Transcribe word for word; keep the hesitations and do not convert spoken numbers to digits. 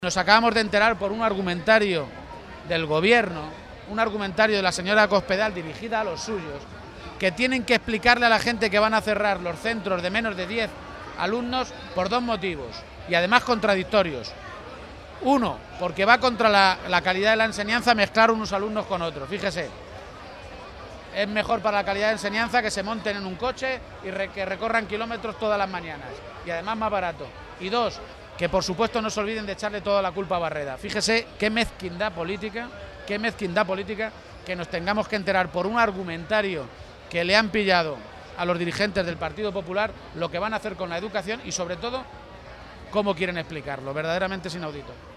Nos acabamos de enterar por un argumentario del gobierno, un argumentario de la señora Cospedal dirigida a los suyos, que tienen que explicarle a la gente que van a cerrar los centros de menos de diez alumnos por dos motivos, y además contradictorios. Uno, porque va contra la, la calidad de la enseñanza mezclar unos alumnos con otros, fíjese. Es mejor para la calidad de enseñanza que se monten en un coche y re, que recorran kilómetros todas las mañanas, y además más barato. Y dos, que por supuesto no se olviden de echarle toda la culpa a Barreda. Fíjese qué mezquindad política, qué mezquindad política que nos tengamos que enterar por un argumentario que le han pillado a los dirigentes del Partido Popular lo que van a hacer con la educación y sobre todo cómo quieren explicarlo. Verdaderamente es inaudito.